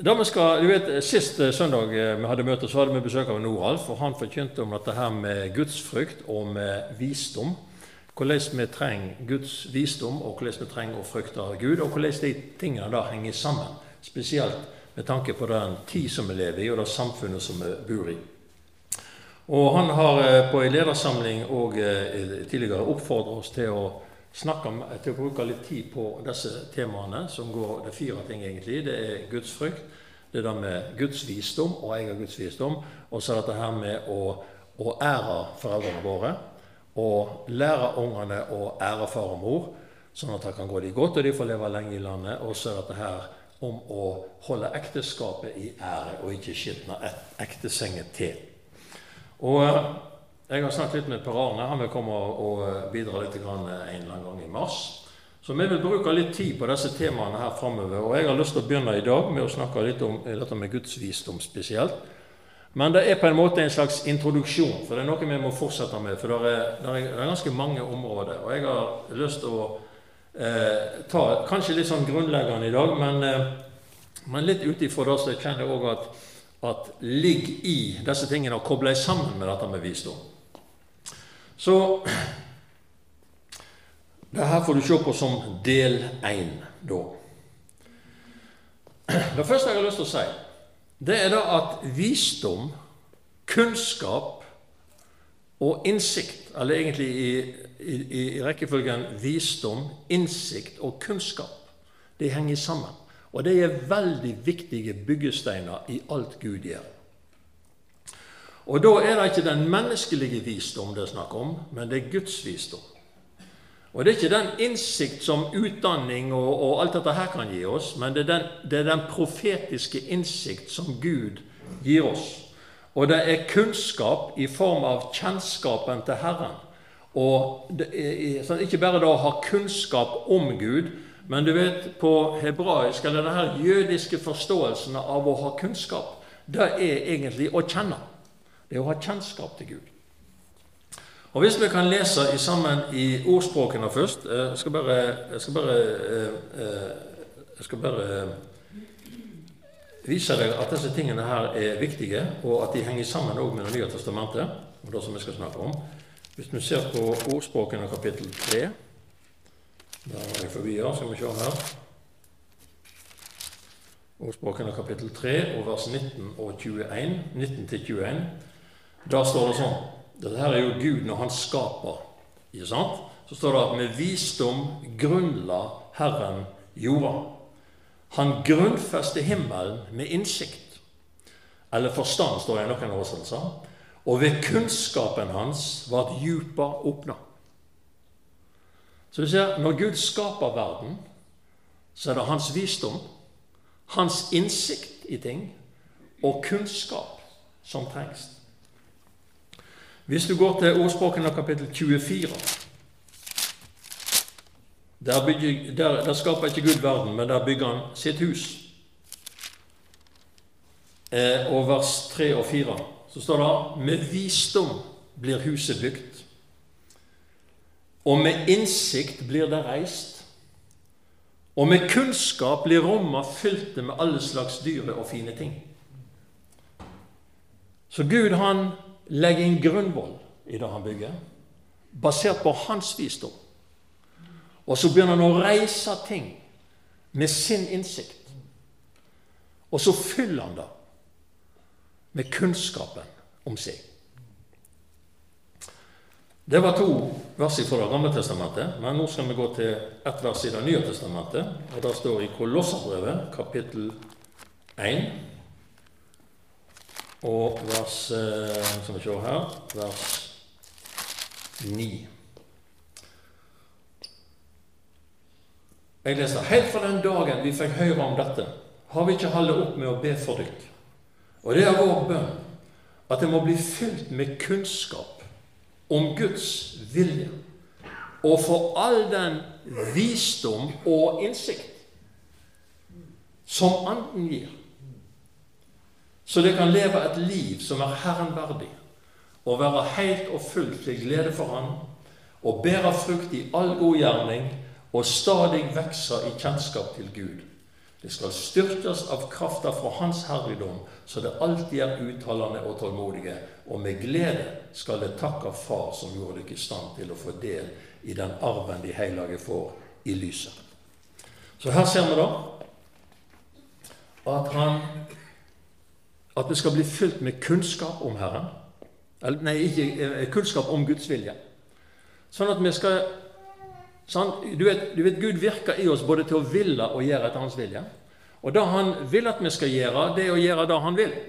Da vi skal, du vet, Sist søndag vi hadde møte, så hadde vi besøk av Noralf, og han forkynte om dette her med gudsfrykt og med visdom. Hvordan vi trenger Guds visdom, og hvordan vi trenger å frykte Gud, og hvordan de tingene da henger sammen, spesielt med tanke på den tid som vi lever i, og det samfunnet som vi bor i. Og han har på en ledersamling og tidligere oppfordret oss til å til å bruke litt tid på disse temaene, som går, det er 4 ting egentlig. Det er Guds frykt, det er det med Guds visdom, og jeg har Guds visdom, og så er dette her med å ære foreldrene våre, og lære ungene å ære far og mor, sånn at det kan gå de godt, og de får leve lenge i landet, og så er dette her om å holde ekteskapet i ære, og ikke skitne ektesenget til. Og jeg har snakket litt med Per Arne, han vil komme og bidra litt en eller annen gang i mars. Så vi vil bruke litt tid på disse temaene her fremover, og jeg har lyst til å begynne i dag med å snakke litt om dette med Guds visdom spesielt. Men det er på en måte en slags introduksjon, for det er noe vi må fortsette med, for det er ganske mange områder, og jeg har lyst til å ta kanskje litt sånn grunnleggende i dag, men litt utifra det så jeg kjenner også at ligger i disse tingene og kobler sammen med dette med visdom. Så det her får du se på som del 1 da. Det første jeg har lyst til å si, det er da at visdom, kunnskap og innsikt, eller egentlig i rekkefølgen visdom, innsikt og kunnskap, de henger sammen. Og det er veldig viktige byggesteiner i alt Gud gjør. Og da er det ikke den menneskelige visdom det er snakk om, men det er Guds visdom. Og det er ikke den innsikt som utdanning og alt dette her kan gi oss, men det er den profetiske innsikt som Gud gir oss. Og det er kunnskap i form av kjennskapen til Herren. Og det er, sånn, ikke bare da å ha kunnskap om Gud, men du vet, på hebraisk, eller denne jødiske forståelsen av å ha kunnskap, det er egentlig å kjenne. Det er å ha kjennskap til Gud. Og hvis vi kan lese sammen i ordspråkene først, jeg skal bare vise deg at disse tingene her er viktige, og at de henger sammen også med Det nye testamentet, og det som vi skal snakke om. Hvis vi ser på ordspråkene kapittel 3, da er jeg forbi her, skal vi se her. Ordspråkene kapittel 3, og vers 19 og 21, 19-21. Da står det sånn, dette her er jo Gud når han skaper, ikke sant? Så står det at med visdom grunnla Herren jorda. Han grunnfeste himmelen med innsikt, eller forstand, står det i noen oversettelser, og ved kunnskapen hans var djupa åpna. Så du ser, når Gud skaper verden, så er det hans visdom, hans innsikt i ting, og kunnskap som trengs. Hvis du går til ordspråkene kapittel 24, der skaper ikke Gud verden, men der bygger han sitt hus. Og vers 3 og 4, så står det, med visdom blir huset bygd, og med innsikt blir det reist, og med kunnskap blir rommet fylte med alle slags dyre og fine ting. Så Gud, han legger en grunnvoll i det han bygger, basert på hans visdom. Og så begynner han å reise ting med sin innsikt. Og så fyller han det med kunnskapen om seg. Det var 2 vers fra Det gamle testamentet, men nå skal vi gå til et vers i Det nye testamentet, og det står i Kolosserbrevet, kapittel 1, og vers, som vi ser her, vers 9. Jeg leser, helt fra den dagen vi fikk høre om dette, har vi ikke holdt opp med å be for dykk. Og det er vår bønn, at det må bli fylt med kunnskap om Guds vilje, og for all den visdom og innsikt som Anden gir, så det kan leve et liv som er Herren verdig, og være helt og fullt til glede for Han, og bære frukt i all god gjerning, og stadig vekse i kjennskap til Gud, Det skal styrkes av krafta fra hans herligdom, så det alltid utholdende og tålmodige, og med glede skal det takke Far som gjorde dere i stand til å få del i den arven de hellige får i lyset. Så her ser vi da at det skal bli fylt med kunnskap om Herren. Nei, ikke kunnskap om Guds vilje. Sånn at vi skal du vet, Gud virker i oss både til å ville og gjøre etter hans vilje. Og det han vil at vi skal gjøre, det å gjøre det han vil.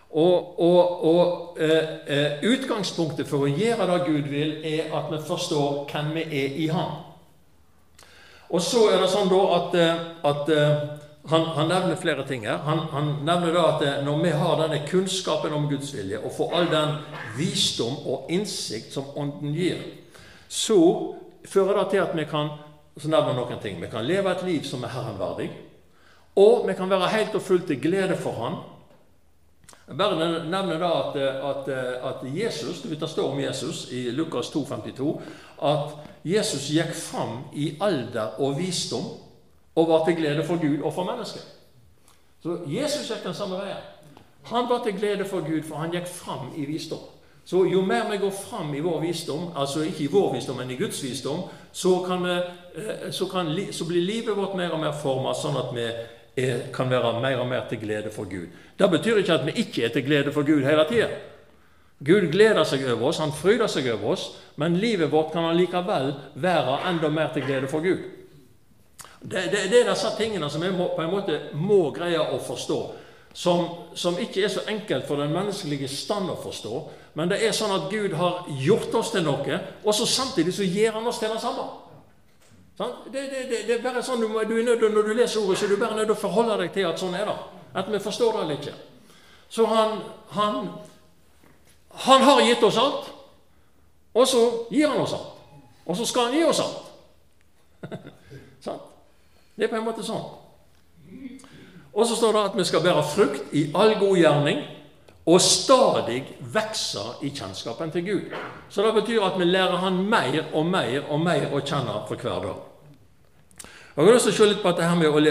Og utgangspunktet for å gjøre det Gud vil, at vi forstår hvem vi i han. Og så det sånn da at han nevner flere ting her. Han nevner da at når vi har denne kunnskapen om Guds vilje, og får all den visdom og innsikt som ånden gir, så fører det til at vi kan, så nevner noen ting, vi kan leve et liv som Herren verdig, og vi kan være helt og fullt til glede for han. Jeg bare nevner da at Jesus, det står om Jesus i Lukas 2,52, at Jesus gikk fram i alder og visdom, og var til glede for Gud og for mennesker. Så Jesus gikk den samme veien. Han var til glede for Gud, for han gikk fram i visdom. Så jo mer vi går fram i vår visdom, altså ikke i vår visdom, men i Guds visdom, så blir livet vårt mer og mer formet, sånn at vi kan være mer og mer til glede for Gud. Det betyr ikke at vi ikke til glede for Gud hele tiden. Gud gleder seg over oss, han fryder seg over oss, men livet vårt kan allikevel være enda mer til glede for Gud. Det disse tingene som vi på en måte må greie å forstå, som ikke så enkelt for den menneskelige stand å forstå, men det sånn at Gud har gjort oss til noe, og så samtidig så gir han oss til det samme. Det bare sånn, når du leser ordet, så du bare nødt til å forholde deg til at sånn det. At vi forstår det eller ikke. Så han har gitt oss alt, og så gir han oss alt. Og så skal han gi oss alt. Det på en måte sånn. Og så står det at vi skal bære frukt i all god gjerning, og stadig vekse i kjennskapen til Gud. Så det betyr at vi lærer han mer og mer og mer å kjenne for hver dag. Jeg har lyst til å se litt på dette med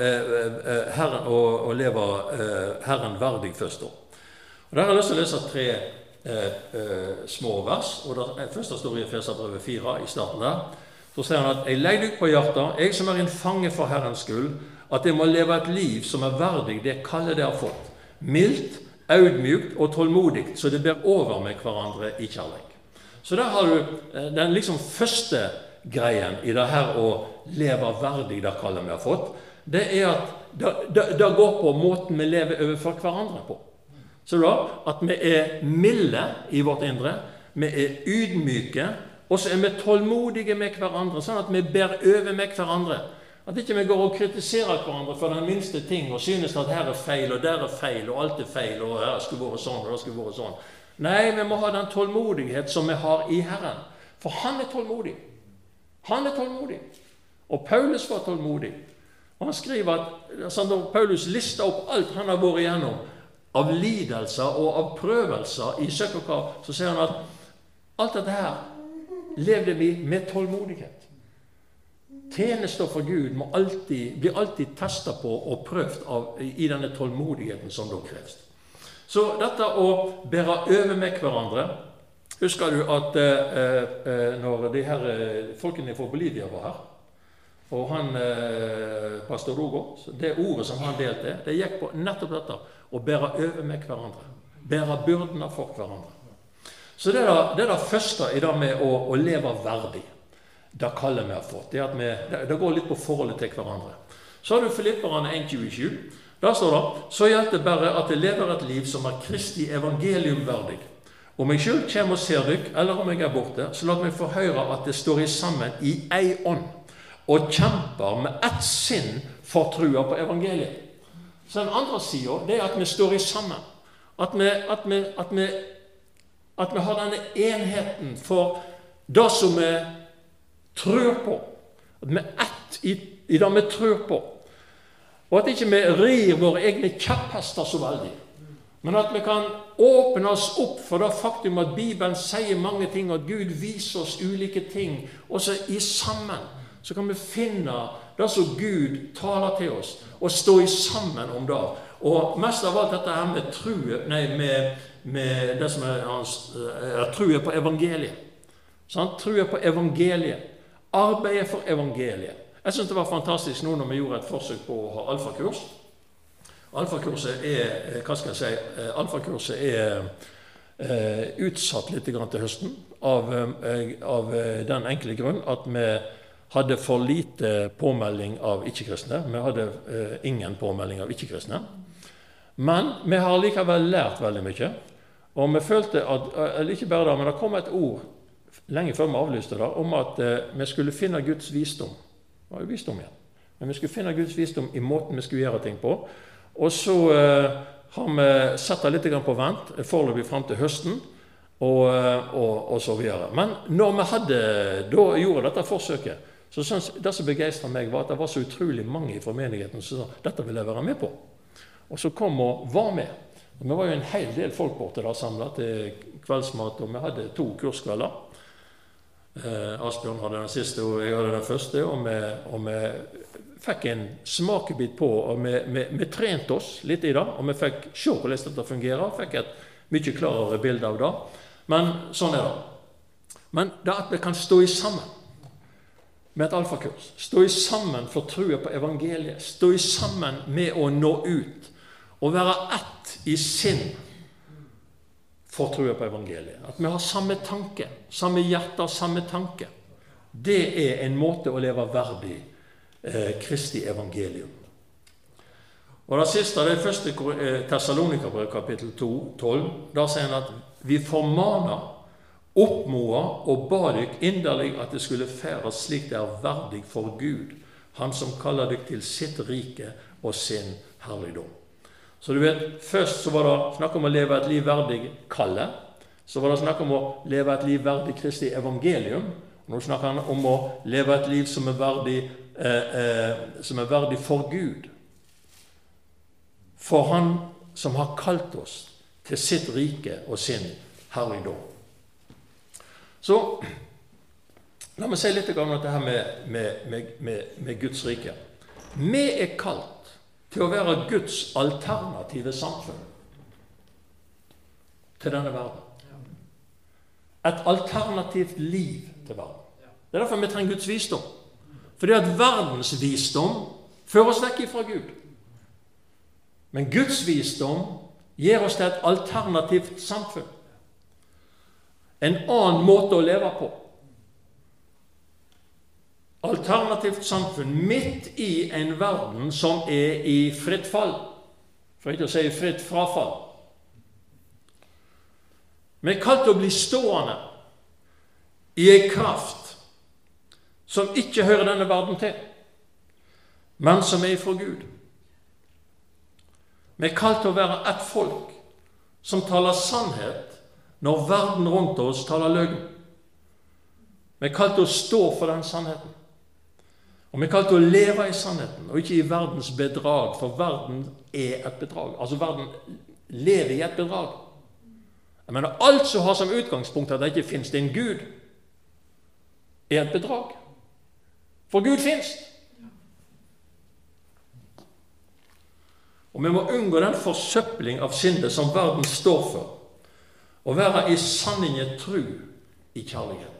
å leve Herren verdig først. Og der har jeg lyst til å lese 3 små vers, og det første står i Efeserbrevet 4 i starten der. Så sier han at jeg legger ut på hjertet, jeg som en fange for Herrens skyld, at jeg må leve et liv som verdig det kallet det har fått, mildt, audmjukt og tålmodig, så det ber over med hverandre i kjærlighet. Så der har du den liksom første greien i det her å leve verdig det kallet vi har fått. Det at det går på måten vi lever overfor hverandre på. Så da, at vi milde i vårt indre, vi ydmyke, og så vi tålmodige med hverandre, sånn at vi ber over med hverandre. At ikke vi går og kritiserer hverandre for den minste ting, og synes at her feil, og der feil, og alt feil, og her skulle vært sånn, og det skulle vært sånn. Nei, vi må ha den tålmodighet som vi har i Herren. For han tålmodig. Han tålmodig. Og Paulus var tålmodig. Og han skriver at når Paulus lister opp alt han har vært igjennom, av lidelser og av prøvelser i søkerkrav, så sier han at alt dette her levde vi med tålmodighet. Tjenester for Gud blir alltid testet på og prøvd i denne tålmodigheten som da kreves. Så dette å bære over med hverandre, husker du at når de her folkene fra Bolivia var her, og han, pastor Hugo, det ordet som han delte, det gikk på nettopp dette, å bære over med hverandre, bære byrdene for hverandre. Så det det første i det med å leve verdig. Det kallet vi har fått. Det går litt på forholdet til hverandre. Så har du Filipperne 1,27. Der står det, så gjelder det bare at jeg lever et liv som Kristi evangelium verdig. Om jeg selv kommer og ser dykk, eller om jeg borte, så la meg få høre at det står sammen i ei ånd, og kjemper med ett sinn for trua på evangeliet. Så den andre siden, det at vi står i sammen. At vi har denne enheten for det som vi tror på. At vi ett i det vi tror på. Og at ikke vi rir våre egne kjepphester så veldig. Men at vi kan åpne oss opp for det faktum at Bibelen sier mange ting, og at Gud viser oss ulike ting. Og så i sammen så kan vi finne det som Gud taler til oss, og stå sammen om det. Og mest av alt dette her med true, med det som true på evangeliet. Sånn? True på evangeliet. Arbeidet for evangeliet. Jeg synes det var fantastisk nå når vi gjorde et forsøk på å ha alfakurs. Alfakurset er utsatt litt til høsten av den enkle grunn at vi hadde for lite påmelding av ikke-kristne. Vi hadde ingen påmelding av ikke-kristne. Men vi har likevel lært veldig mye. Og vi følte at, eller ikke bare det, men det kom et ord lenge før vi avlyste det, om at vi skulle finne Guds visdom. Det var jo visdom igjen. Men vi skulle finne Guds visdom i måten vi skulle gjøre ting på. Og så har vi satt det litt på vent, foreløpig frem til høsten, og så videre. Men når vi da gjorde dette forsøket, så synes jeg det som begeistret meg var at det var så utrolig mange fra menigheten som sa dette vil jeg være med på. Og så kom og var med. Og vi var jo en hel del folk borte da samlet til kveldsmat, og vi hadde 2 kurskvelder. Asbjørn hadde den siste, og jeg hadde den første, og vi fikk en smakebit på, og vi trente oss litt i det, og vi fikk se hvordan dette fungerer, fikk et mye klarere bilde av det. Men sånn er det. Men det at vi kan stå i sammen med et alfakurs, stå i sammen for trua på evangeliet, stå i sammen med å nå ut, og være ett i sinn for trua på evangeliet. At vi har samme tanke, samme hjerte, samme tanke. Det er en måte å leve verdig Kristi evangelium. Og det siste, det er første Thessalonikerbrev kapittel 2, 12. Der sier han at vi formaner, oppmoder og ba dykk inderlig at det skulle færes slik det er verdig for Gud, han som kaller dykk til sitt rike og sin herligdom. Så du vet, først så var det snakk om å leve et liv verdig kallet, så var det snakk om å leve et liv verdig Kristi evangelium, og nå snakker han om å leve et liv som er verdig for Gud, for han som har kalt oss til sitt rike og sin herligdom. Så la meg si litt om dette her med Guds rike. Vi er kalt til å være Guds alternative samfunn til denne verden. Et alternativt liv til verden. Det er derfor vi trenger Guds visdom. Fordi at verdens visdom fører oss vekk fra Gud. Men Guds visdom gir oss til et alternativt samfunn. En annen måte å leve på. Alternativt samfunn midt i en verden som er i fritt fall, for ikke å si fritt frafall. Vi er kalt til å bli stående i en kraft som ikke hører denne verden til, men som er fra Gud. Vi er kalt til å være et folk som taler sannhet når verden rundt oss taler løgn. Vi er kalt til å stå for den sannheten. Og vi er kalt til å leve i sannheten, og ikke i verdens bedrag, for verden er et bedrag. Altså verden lever i et bedrag. Jeg mener, alt som har som utgangspunkt at det ikke finnes en Gud, er et bedrag. For Gud finnes. Og vi må unngå den forsøpling av sinnet som verden står for, og være i sanningen tru i kjærlighet.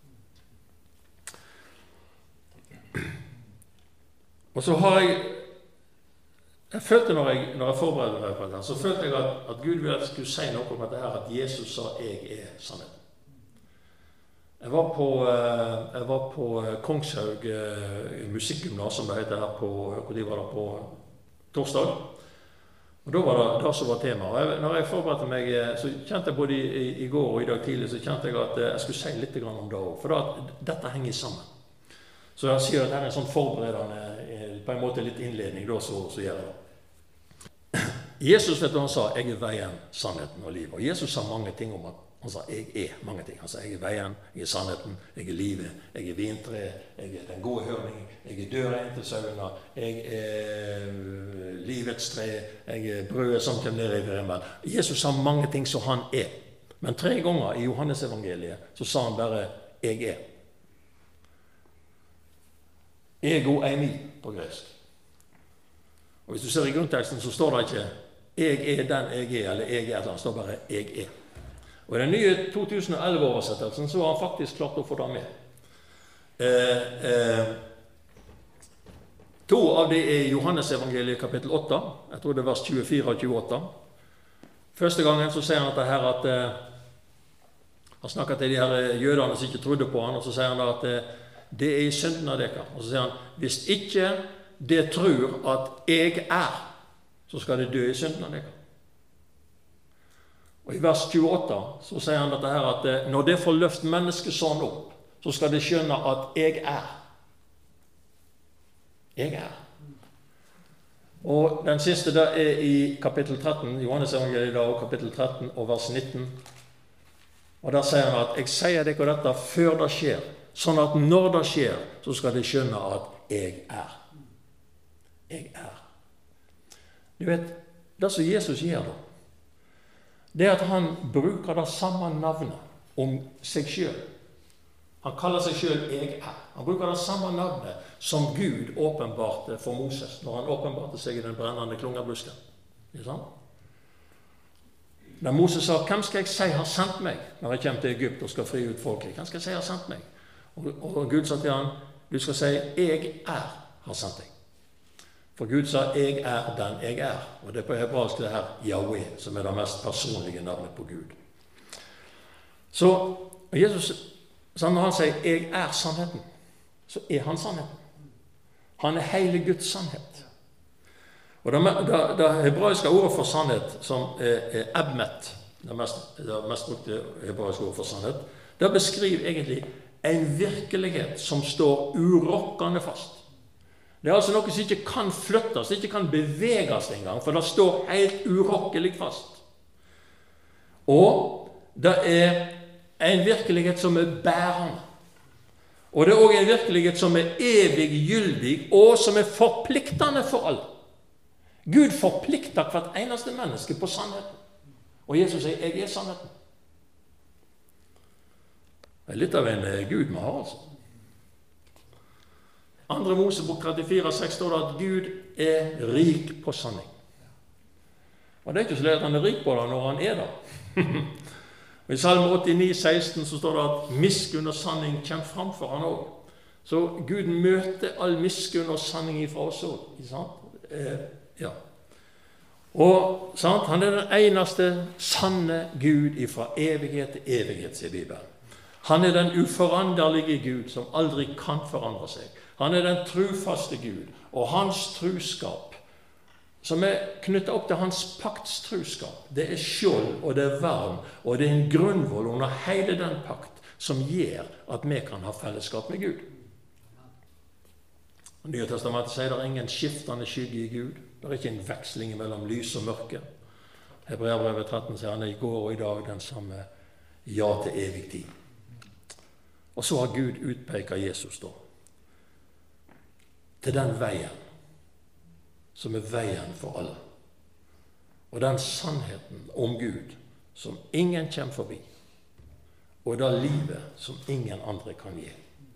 Og så har jeg følte når jeg forberedte meg på dette, så følte jeg at Gud ville at jeg skulle si noe om dette her, at Jesus sa, jeg er sannheten. Jeg var på Kongshaug musikkgymnas, som det heter her på torsdag. Og da var det som var tema. Når jeg forberedte meg, så kjente jeg både i går og i dag tidlig, så kjente jeg at jeg skulle si litt om det også, for dette henger sammen. Så jeg sier at her er en sånn forberedende, på en måte litt innledning, da, så gjør jeg det. Jesus, vet du, han sa, jeg er veien, sannheten og livet. Og Jesus sa mange ting om at han sa, jeg er mange ting. Han sa, jeg er veien, jeg er sannheten, jeg er livet, jeg er vintre, jeg er den gode hørning, jeg er døra inn til sauene, jeg er livets tre, jeg er brødet som kommer ned i himmelen. Jesus sa mange ting som han er. Men 3 ganger i Johannes evangeliet så sa han bare, jeg er. Ego eimi. på gresk. Og hvis du ser i grunnteksten, så står det ikke 'jeg er den jeg er', eller 'jeg er', det står bare 'jeg er'. Og i den nye 2011-oversettelsen så har han faktisk klart å få det med. To av det er Johannes-evangeliet kapittel 8, jeg tror det er vers 24 og 28. Første gangen så sier han dette her at han snakker til de her jødene som ikke trodde på han, og så sier han da at det er i synden av dere. Og så sier han, hvis ikke det tror at jeg er, så skal det dø i synden av dere. Og i vers 28 så sier han dette her at når det får løft menneskesånd opp, så skal det skjønne at jeg er. Jeg er. Og den siste der er i kapittel 13, Johannes evangeliet og kapittel 13 og vers 19. Og der sier han at jeg sier dere dette før det skjer, sånn at når det skjer, så skal de skjønne at jeg er. Jeg er. Du vet, det som Jesus gjør da, det er at han bruker det samme navnet om seg selv. Han kaller seg selv 'jeg er'. Han bruker det samme navnet som Gud åpenbarte for Moses, når han åpenbarte seg i den brennende klungerbusken. Ikke sant? Da Moses sa, 'Hvem skal jeg si har sendt meg?' når jeg kommer til Egypt og skal fri ut folket. 'Hvem skal jeg si har sendt meg?' Og Gud sa til han, 'Du skal si, 'Jeg er har sendt deg'. For Gud sa, 'Jeg er den jeg er'. Og det er på hebraisk det her Yahweh, som er det mest personlige navnet på Gud. Så Jesus, når han sier 'Jeg er sannheten', så er han sannheten. Han er hele Guds sannhet. Og det hebraiske ordet for sannhet, som er ebmet, det mest brukte hebraiske ordet for sannhet, det beskriver egentlig en virkelighet som står urokkende fast. Det er altså noe som ikke kan flyttes, ikke kan beveges engang, for det står helt urokkelig fast. Og det er en virkelighet som er bærende. Og det er også en virkelighet som er evig gyldig, og som er forpliktende for alle. Gud forplikter hvert eneste menneske på sannheten. Og Jesus sier, 'Jeg er sannheten'. Det er litt av en Gud vi har, altså. 2. Mosebok 34,6 står det at Gud er rik på sanning. Og det er ikke så lett at han er rik på det når han er der. I Salme 89,16 så står det at miskunn og sanning kommer fram for han også. Så Gud møter all miskunn og sanning ifra oss også. Ja. Og sant? Han er den eneste sanne Gud ifra evighet til evighet, sier Bibelen. Han er den uforanderlige Gud som aldri kan forandre seg. Han er den trufaste Gud, og hans truskap, som er knyttet opp til hans paktstruskap, det er skjold, og det er vern, og det er en grunnvoll under hele den pakt, som gjør at vi kan ha fellesskap med Gud. Nye testamentet sier det er ingen skiftende skygge i Gud. Det er ikke en veksling mellom lys og mørke. Hebreerbrevet 13 sier han er i går og i dag den samme, ja til evig tid. Og så har Gud utpeket Jesus da, til den veien, som er veien for alle. Og den sannheten om Gud, som ingen kommer forbi. Og det livet som ingen andre kan gi.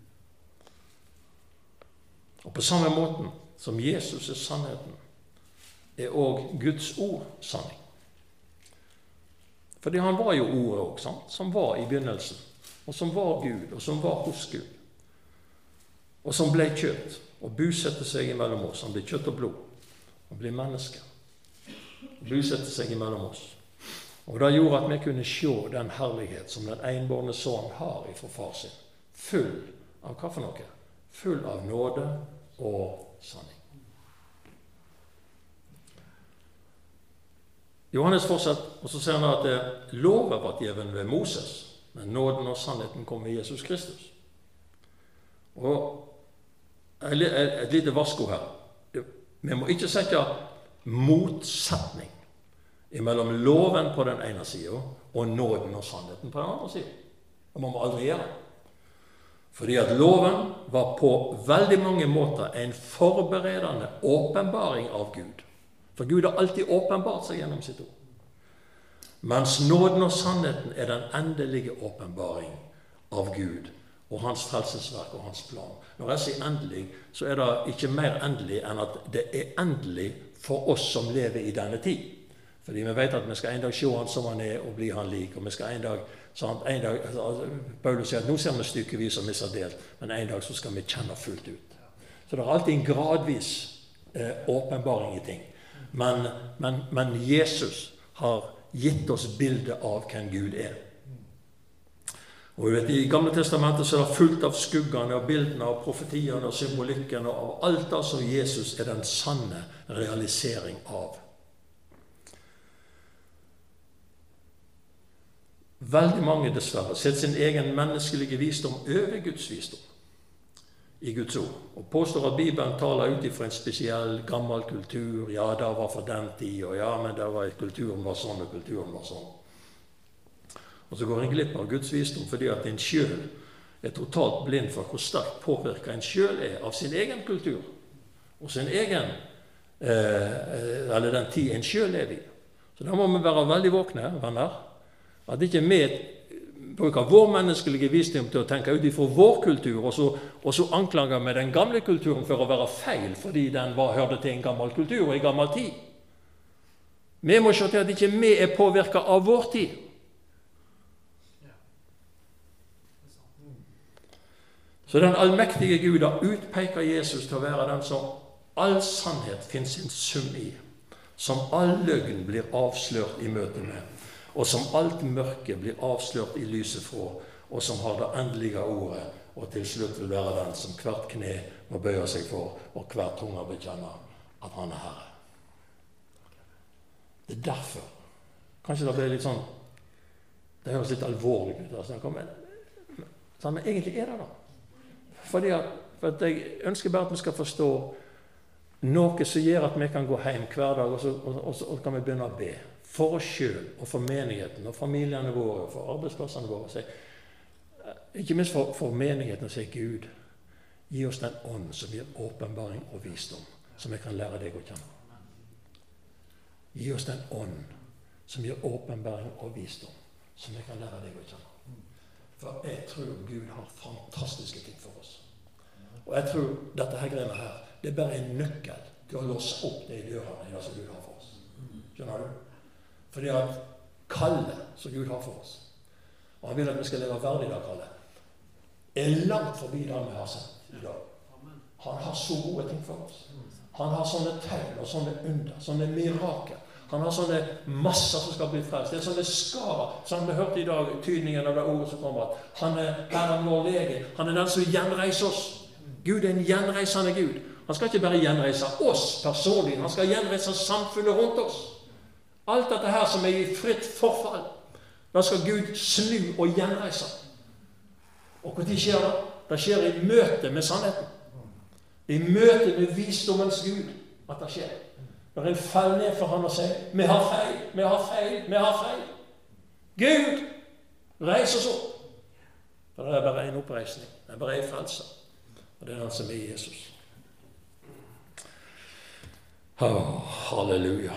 Og på samme måten som Jesus er sannheten, er også Guds ord sanning. Fordi han var jo ordet også, som var i begynnelsen, og som var Gud, og som var hos Gud, og som ble kjøtt, og bosatte seg imellom oss. Han ble kjøtt og blod, og ble menneske, og bosatte seg imellom oss. Og det gjorde at vi kunne se den herlighet som den enbårne sønn har ifra far sin, full av hva for noe? Full av nåde og sanning. Johannes fortsetter, og så sier han at loven var gitt ved Moses, men nåden og sannheten kom ved Jesus Kristus. Og et lite varsko her. Vi må ikke sette motsetning mellom loven på den ene siden og nåden og sannheten på den andre siden. Det må vi aldri gjøre. Fordi at loven var på veldig mange måter en forberedende åpenbaring av Gud. For Gud har alltid åpenbart seg gjennom sitt ord. Mens nåden og sannheten er den endelige åpenbaring av Gud. og hans frelsesverk og hans plan. Når jeg sier endelig, så er det ikke mer endelig enn at det er endelig for oss som lever i denne tid. Fordi vi vet at vi skal en dag se han som han er og bli han lik, og vi skal en dag Paulus sier at nå ser vi stykkevis og misfordelt, men en dag så skal vi kjenne fullt ut. Så det er alltid en gradvis åpenbaring i ting. Men Jesus har gitt oss bildet av hvem Gud er. Og du vet, i Gamle Testamentet så er det fullt av skuggene og bildene og profetiene og symbolikken og av alt det som Jesus er den sanne realisering av. Veldig mange dessverre setter sin egen menneskelige visdom over Guds visdom i Guds ord, og påstår at Bibelen taler ut fra en spesiell gammel kultur. Ja, det var for den tid, og ja, men det var kulturen var sånn, og kulturen var sånn. Og så går en glipp av Guds visdom fordi at en selv er totalt blind for hvor sterkt påvirket en selv er av sin egen kultur og sin egen, eller den tid en selv lever i. Så da må vi være veldig våkne, venner, at ikke vi bruker vår menneskelige visdom til å tenke ut ifra vår kultur, og så anklager vi den gamle kulturen for å være feil, fordi den hørte til en gammel kultur og en gammel tid. Vi må se til at ikke vi er påvirket av vår tid. Så den allmektige Gud har utpeket Jesus til å være den som all sannhet finner sin sum i, som all løgn blir avslørt i møte med, og som alt mørke blir avslørt i lyset fra, og som har det endelige ordet, og til slutt vil være den som hvert kne må bøye seg for, og hvert tunge bekjenner at han er Herre. Det er derfor. Kanskje det blir litt sånn, det høres litt alvorlig ut, men egentlig er det da. For at jeg ønsker bare at vi skal forstå noe som gjør at vi kan gå hjem hver dag, og så kan vi begynne å be. For oss selv, og for menigheten, og familiene våre, og for arbeidsplassene våre. Ikke minst for menigheten, sier Gud, gi oss den ånd som gir åpenbaring og visdom, som vi kan lære deg å kjenne. Gi oss den ånd som gir åpenbaring og visdom, som vi kan lære deg å kjenne. For jeg tror Gud har fantastiske ting for oss. Og jeg tror dette her greiene her, det er bare en nøkkel til å låse opp de dørene i det som Gud har for oss. Skjønner du? Fordi at kallet som Gud har for oss, og han vil at vi skal leve verdig av kallet, er langt forbi det vi har sett i dag. Han har så gode ting for oss. Han har sånne tegn og sånne under, sånne mirakel. Han har sånne masser som skal bli frelst. Det er sånne skarer, som vi hørte i dag, tydningen av det ordet som kommer, at han er Herren vår lege. Han er den som gjenreiser oss. Gud er en gjenreisende Gud. Han skal ikke bare gjenreise oss personlig, han skal gjenreise samfunnet rundt oss. Alt dette her som er i fritt forfall, da skal Gud snu og gjenreise. Og når skjer det? Det skjer i møte med sannheten. I møte med visdommens Gud at det skjer. Når en faller ned for han og sier, vi har feil, vi har feil, vi har feil. Gud, reis oss opp. For det er bare en oppreisning, det er bare en frelse. Og det er han som er Jesus. Halleluja.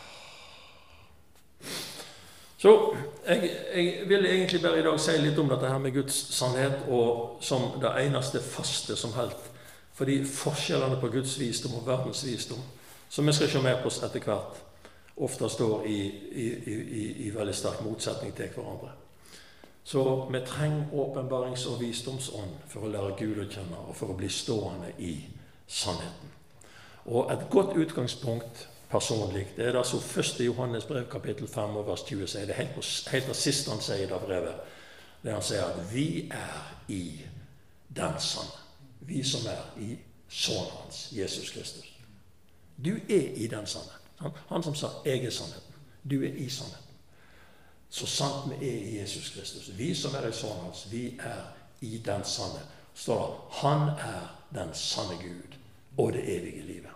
Så jeg vil egentlig bare i dag si litt om dette her med Guds sannhet, og som det eneste faste som helt. Fordi forskjellene på Guds visdom og verdens visdom, som vi skal se mer på etter hvert, ofte står i veldig sterk motsetning til hverandre. Så vi trenger åpenbarings- og visdomsånd for å lære Gud å kjenne, og for å bli stående i sannheten. Og et godt utgangspunkt personlig, det er det som 1. Johannes brev kapittel 5 og vers 20 sier. Det er helt det siste han sier i det brevet. Det han sier at vi er i den sanne. Vi som er i sønnen hans, Jesus Kristus. Du er i den sanne. Han som sa, jeg er sannheten. Du er i sannheten. Så sant vi er i Jesus Kristus. Vi som er i sønnen hans, vi er i den sanne. Står det, han er den sanne Gud og det evige livet.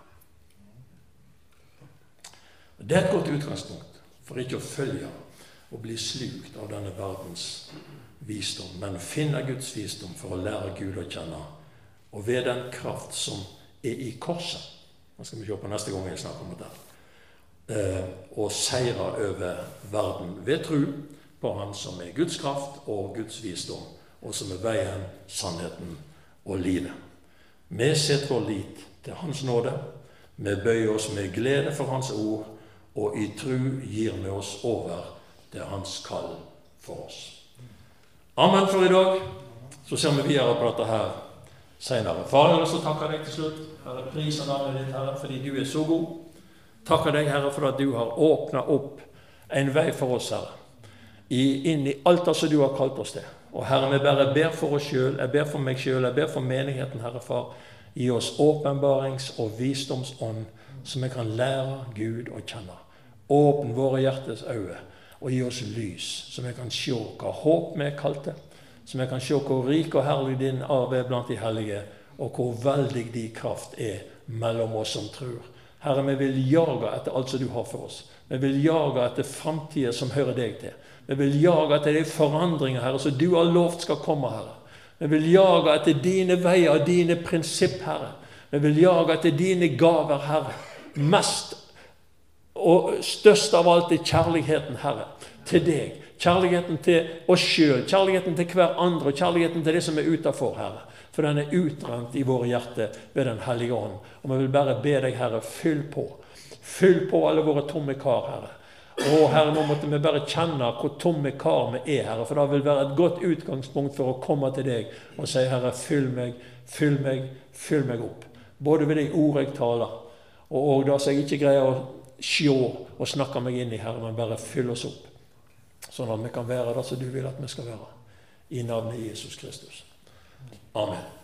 Det er et godt utgangspunkt for ikke å følge og bli slukt av denne verdens visdom, men å finne Guds visdom for å lære Gud å kjenne, og ved den kraft som er i korset, nå skal vi se på neste gang jeg snakker om det, og seire over verden ved tro på han som er Guds kraft og Guds visdom, og som veien, sannheten og livet. Vi setter vår lit til hans nåde. Vi bøyer oss med glede for hans ord, og i tro gir vi oss over til hans kall for oss. Amen for i dag. Så ser vi videre på dette her senere. Far, jeg har lyst til å takke deg til slutt. Herre, priser navnet ditt, Herre, fordi du er så god. Takker deg, Herre, for at du har åpnet opp en vei for oss, Herre, inn i alt det som du har kalt oss til. Og Herre, vi bare ber for oss selv, jeg ber for meg selv, jeg ber for menigheten, Herre Far. Gi oss åpenbarings- og visdomsånd, så vi kan lære Gud å kjenne. Åpne våre hjertes øyne, og gi oss lys, så vi kan se hva håp vi er kalt til, så vi kan se hvor rik og herlig din arv er blant de hellige, og hvor veldig de kraft er mellom oss som tror. Herre, vi vil jage etter alt som du har for oss. Vi vil jage etter fremtiden som hører deg til. Vi vil jage etter de forandringer, Herre, som du har lovt skal komme, Herre. Vi vil jage etter dine veier, dine prinsipp, Herre. Vi vil jage etter dine gaver, Herre. Mest og størst av alt er kjærligheten, Herre, til deg. Kjærligheten til oss selv, kjærligheten til hver andre, og kjærligheten til det som er utenfor, Herre. For den er utrent i våre hjerter ved den hellige ånd. Og vi vil bare be deg, Herre, fyll på. Fyll på alle våre tomme kar, Herre. Og Herre, nå måtte vi bare kjenne hvor tomme kar vi er, Herre. For det vil være et godt utgangspunkt for å komme til deg og si, Herre, fyll meg, fyll meg, fyll meg opp. Både ved de ord jeg taler, og da så jeg ikke greier å se og snakke meg inn i, Herre, men bare fyll oss opp. Sånn at vi kan være det som du vil at vi skal være. I navnet Jesus Kristus. Amen.